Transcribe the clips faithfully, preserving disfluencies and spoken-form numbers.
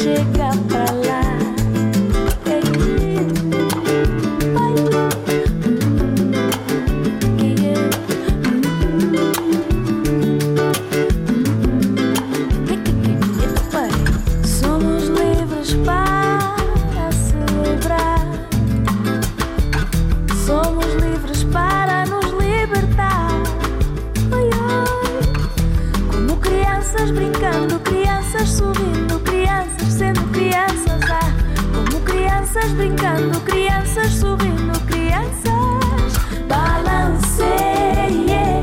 chega pra lá. Somos livres para celebrar, somos livres para nos libertar. Oi, oi. Como crianças brincando, crianças sorrindo, crianças sendo crianças. Ah, como crianças brincando, crianças sorrindo, crianças. Balanceie,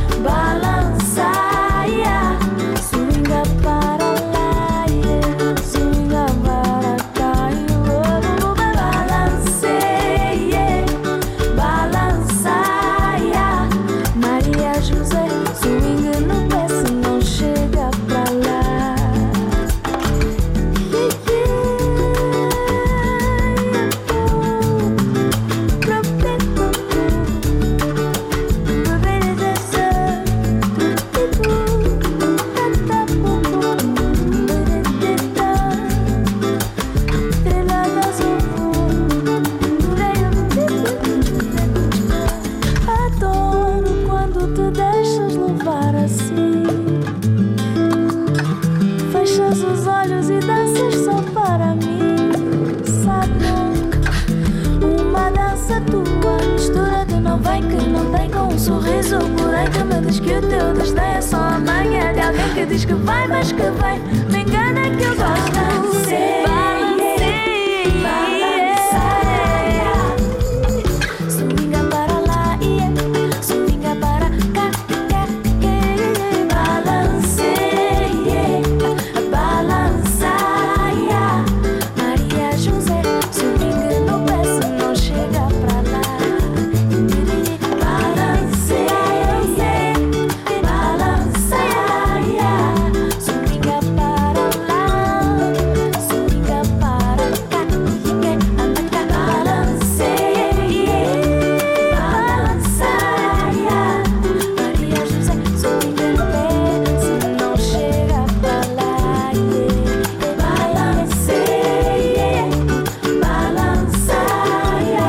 balançaia, swinga para lá, yeah. Swinga para cá, oh, balanceie, balançaia, Maria José, swinga no pé se não chega pra lá. Adoro quando te deixas levar assim, fechas os olhos e danças só para mim, sabe? Uma dança tua, mistura de não vem que não tem, com um sorriso porém que me diz que o teu desdém é só a manhã de alguém que diz que vai, mas que vem. Me engana que eu gosto. Balancei, balançaia, swinga para lá, yeah. Swinga para cá, cá, yeah. Balancei, balançaia, Maria José, swinga no pé se não chega pra lá. Balancei, balançaia, swinga para lá, swinga para cá, yeah. Balancei, balançaia, Maria José, swinga no pé se não chega pra lá, yeah. Balancei, balançaia,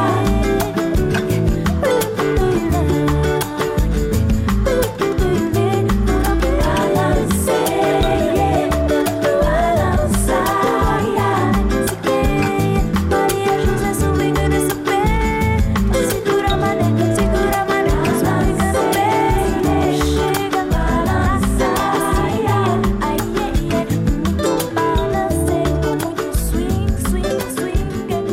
Maria José, swinga nesse pé, segura a mané, segura a mané, swinga no pé, chega, balançaia, ai, yeah, yeah, muito balancei, muito swing, swing, swing,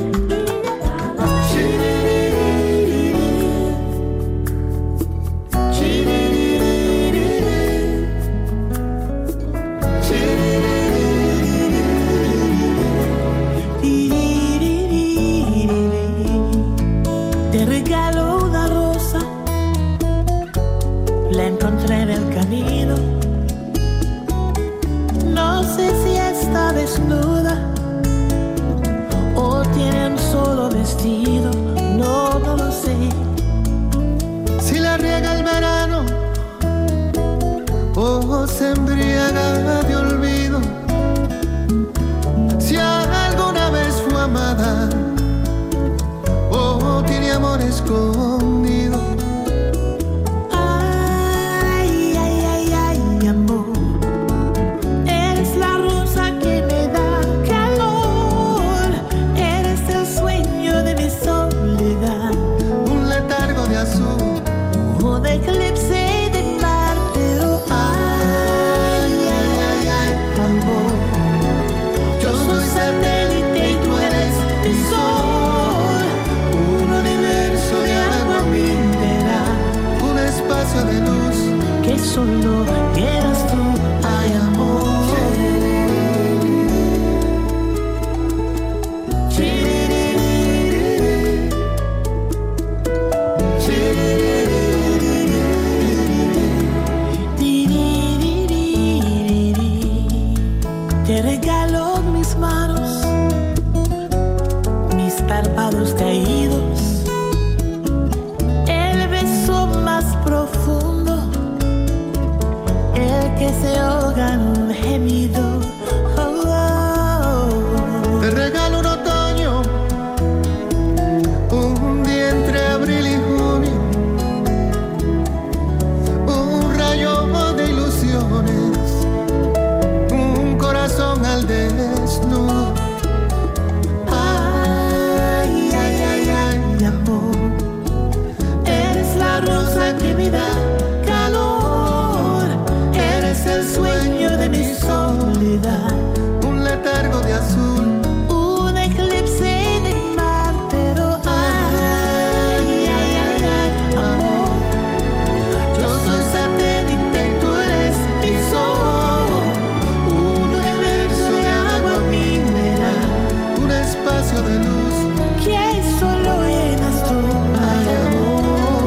Te regalo una rosa, la encontré en el camino. No sé si está desnuda o tiene un solo vestido, no, no lo sé. Si la riega el verano o se embriaga de olvido, si alguna vez fue amada o tiene amor escondido. Ay, ay, ay, ay, mi amor, eres la rosa que me da calor, eres el sueño de mi soledad, Un letargo de azul, un eclipse de Marte, oh, ay, ay, ay, ay, amor. yo soy satélite y tú eres mi sol, un universo de agua mineral, un espacio de luz Que solo eras tú, ay, amor. Te regalo mis manos, mis párpados caídos, el beso más profundo, el que se ahoga en un gemido. Oh, oh, al desnudo. Ay, ay, ay, ay, amor. Eres la rosa que me da calor. Eres el sueño de mi soledad. Un letargo de azul. Un eclipse de mar, pero ay, ay, ay, ay, amor. Yo soy satélite y tú eres mi sol. Un universo de agua mineral. Un espacio de luz Que solo llenas tú, ay, amor.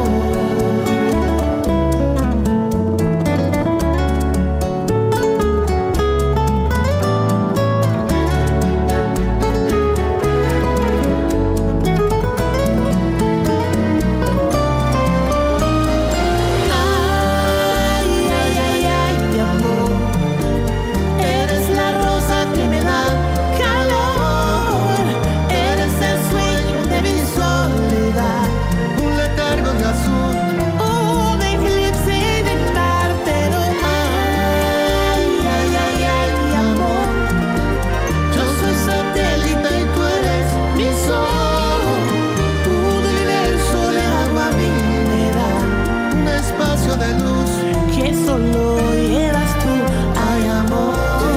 Ay, ay, ay, ay, amor. Eres la rosa que me da calor. Eres el sueño de mi soledad. un letargo de azul. Un eclipse de mar, pero ay, ay, ay, ay, amor. Yo soy satélite y tú eres mi sol. Un universo de agua mineral. Un espacio de luz Que solo llevas tú, ay, amor.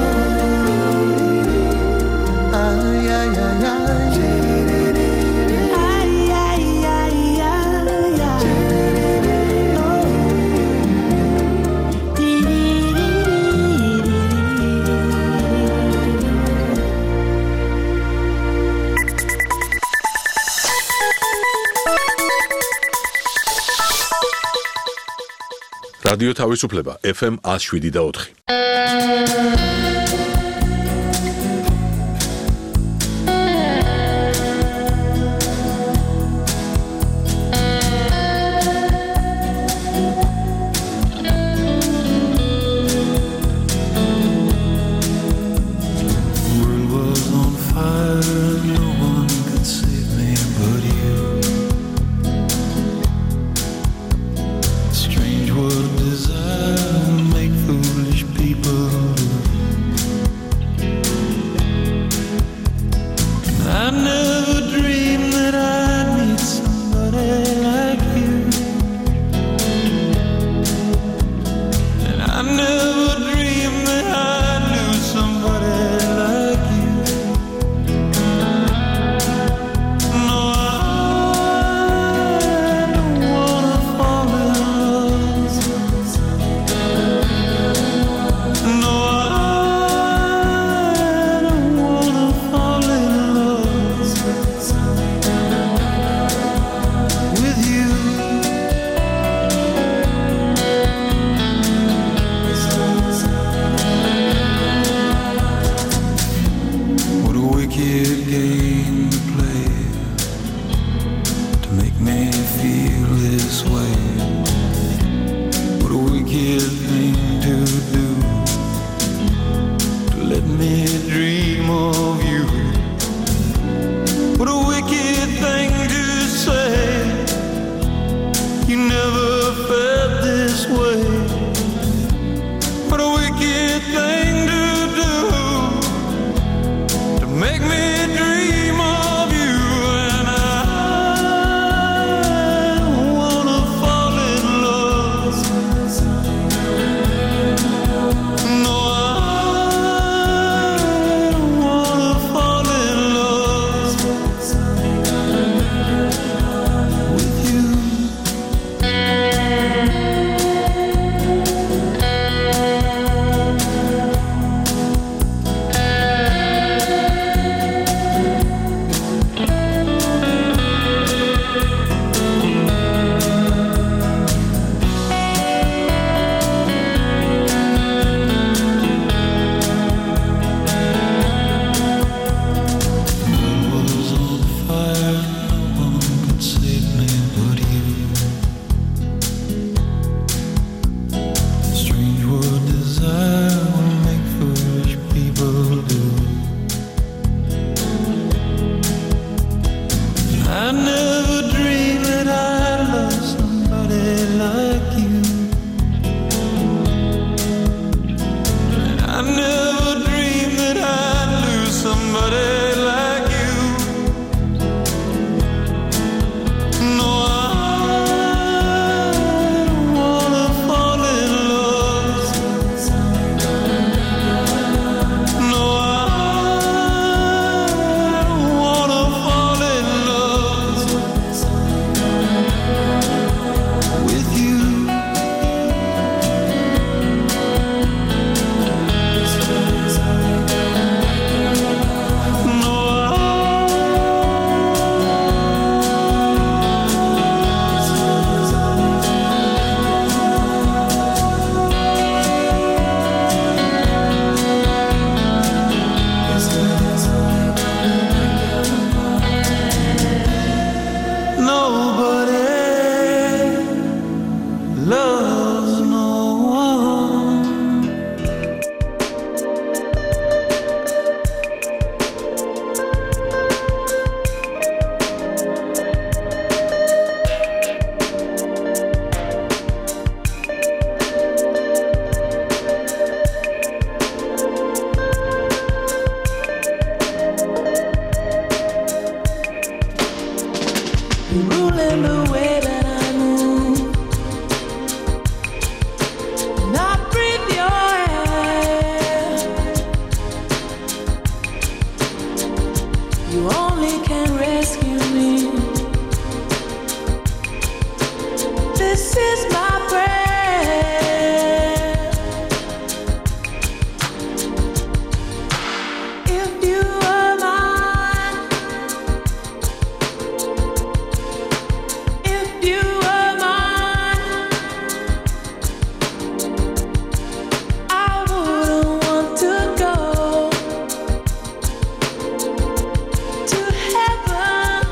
ay, ay, ay, ay. Ay, ay, ay, ay, ay. Oh. რადიო თავისუფლება ეფ ემ one oh seven და four. World was on fire, no one could save me but you. Strange what desire make foolish people do. ruling the way that I move. And I breathe your air. You only can rescue me. This is my prayer. If you were mine, if you were mine, I wouldn't want to go to heaven.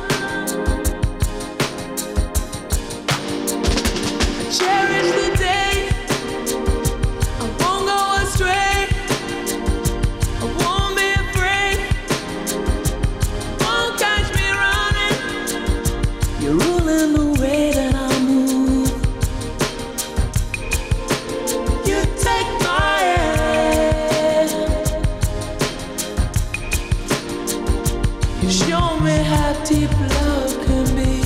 Cherish the day. I won't go astray. I won't be afraid. Won't catch me running. You're ruling the way that I move. You take my hand. You show me how deep love can be.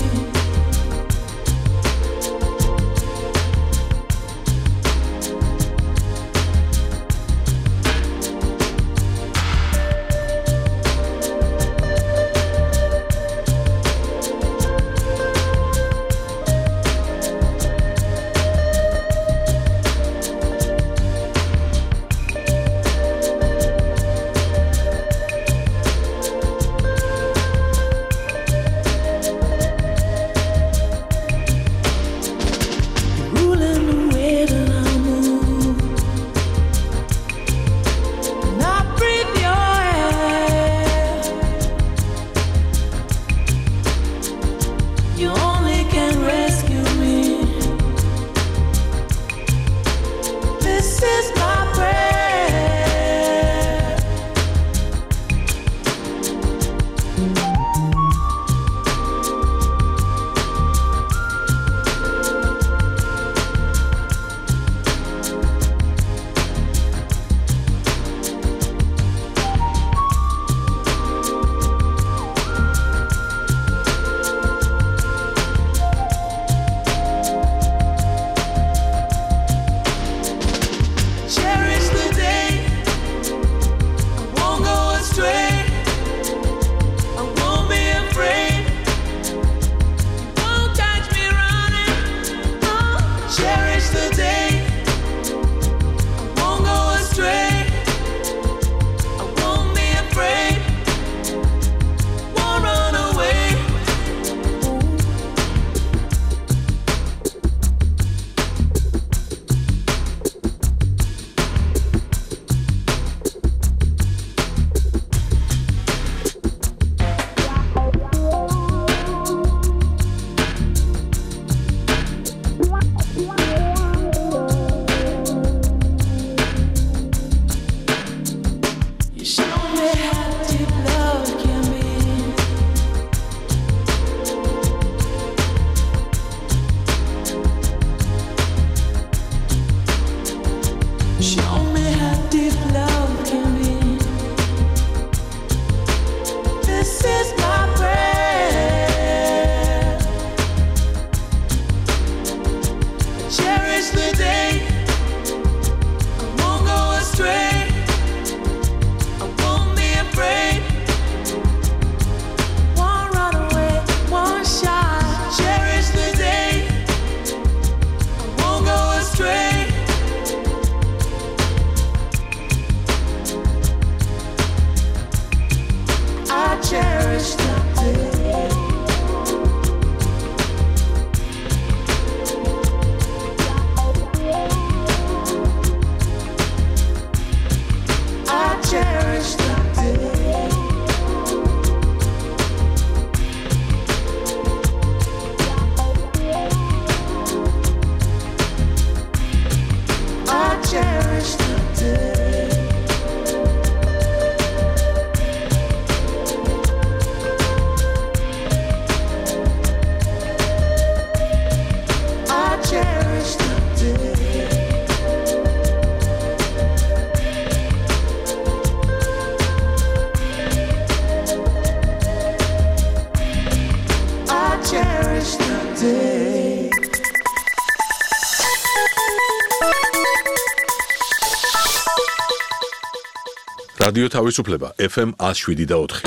რადიო თავისუფლება ეფ ემ one oh seven და four.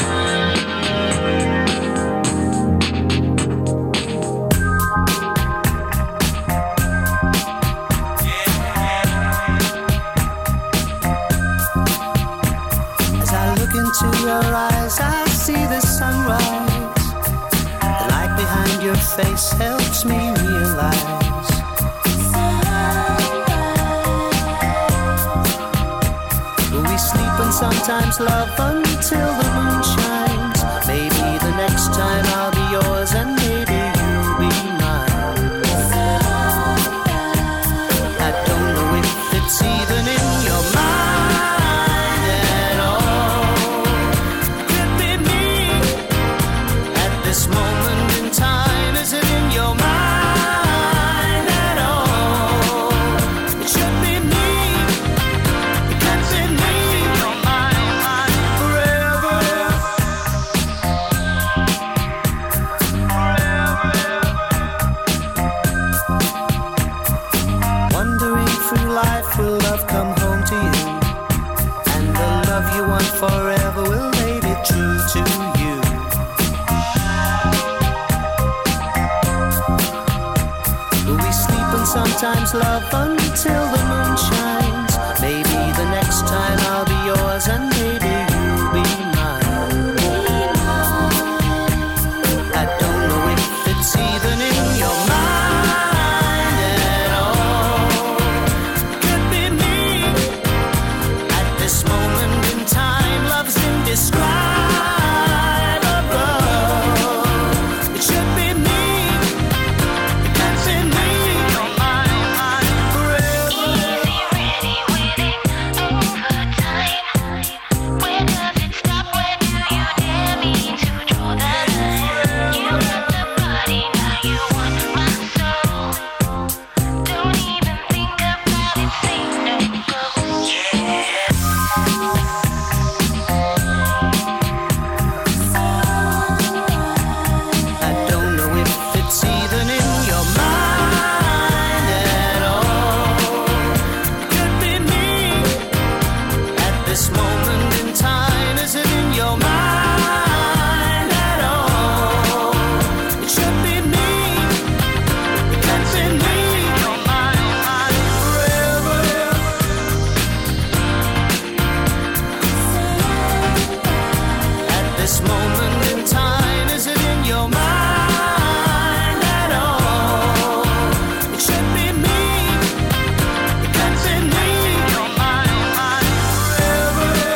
As I look into your eyes, I see the sunrise. The light behind your face helps me realize we sleep and sometimes love until the moon shines. Maybe the next time I'll be yours and maybe you'll be mine. I don't know if it's even in your mind at all. Could be me at this moment in time. Is it in your mind at all? It should be me. It can't be me. You're mine, mine forever. Wandering through life, will love come home to you? And the love you want forever, will they be true to you? We sleep and sometimes love until the moon shines. Maybe the next time I'll be yours and maybe you'll be mine. I don't know if it's even in your mind at all. Could be me at this moment in time. Love's indescribable. It should be me. It can't be me. You're mine, mine forever. Where does it stop? Where do you dare me to draw that line? You got the body, now you want my soul. Don't even think about it, say no. I don't know if it's even in your mind at all. Could be me at this moment in time. Is it in your mind at all? It should be me. It can't be me. You're mine, mine forever. At this moment in time, is it in your mind at all? It should be me. It can't be me. You're mine, mine forever.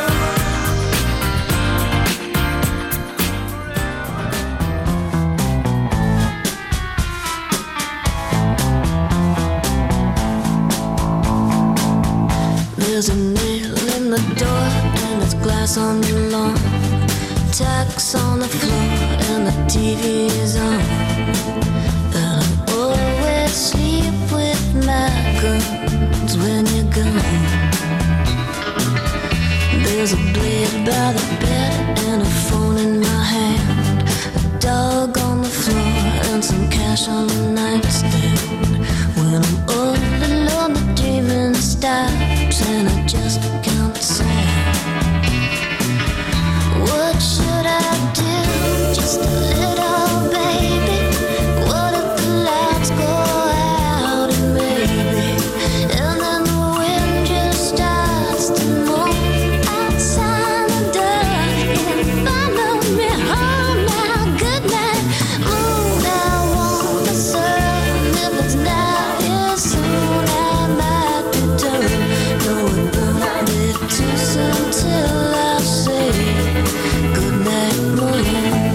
There's a nail in the door and it's glass on the lawn. Tacks on the floor and the T V is on. And I always sleep with my guns when you're gone. There's a blade by the bed and a phone in my hand. A dog on the floor and some cash on the nightstand. When I'm all alone, the dreaming stops and I just can't sand. What should I do? Just a little baby. What if the lights go out and maybe, and then the wind just starts to move outside the door and follow me home now. Good night, moon. I want the sun. If it's not here soon, I might return. No, it won't be too soon till I say good night, moon.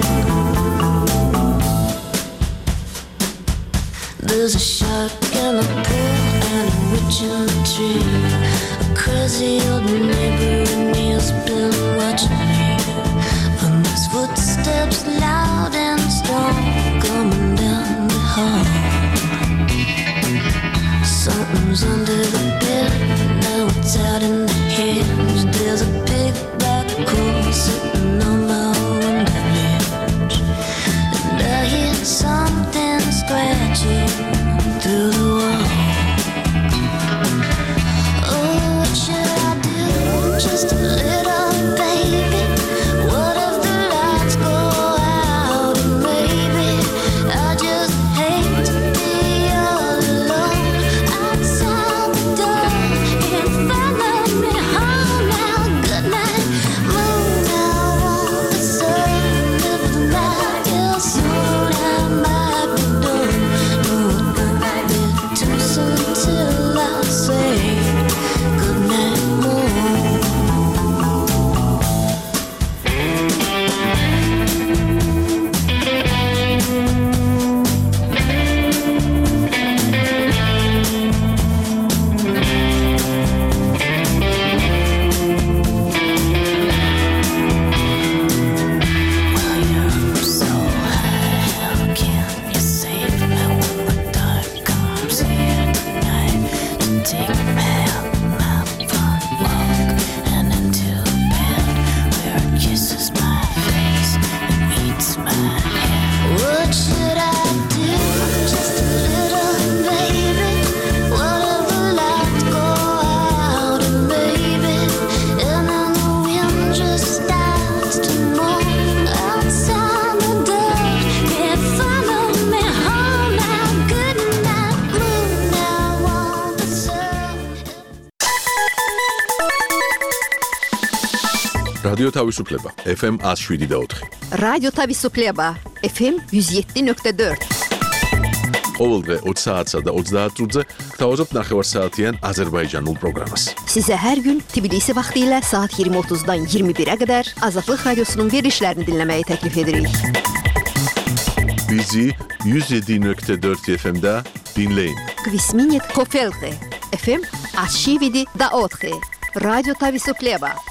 There's a shark in the pool and a witch in the tree. A crazy old neighbor and he's been watching me. And there's footsteps loud and strong coming down the hall. Something's under the bed, now it's out in the hedge. There's a big black hole sitting on my window ledge. And I hear something scratching through the wall. Oh, what should I do? Just a little რადიო თავისუფლება ეფ ემ one oh seven point four. რადიო თავისუფლება ეფ ემ one oh seven point four. ყოველდღე ოცი საათსა და ოცდაათ წუთზე გთავაზობთ ნახევარსაათიან აზერბაიჯანულ პროგრამას. Sizə hər gün Tbilisi vaxtı ilə saat iyirmi otuzdan iyirmi birə qədər Azadlıq Radiosunun verilişlərini dinləməyi təklif edirik. Bizi one oh seven point four eff em'də dinləyin. Kvisminit Kofelte eff em one oh seven point four. Radyo Tavisupleva.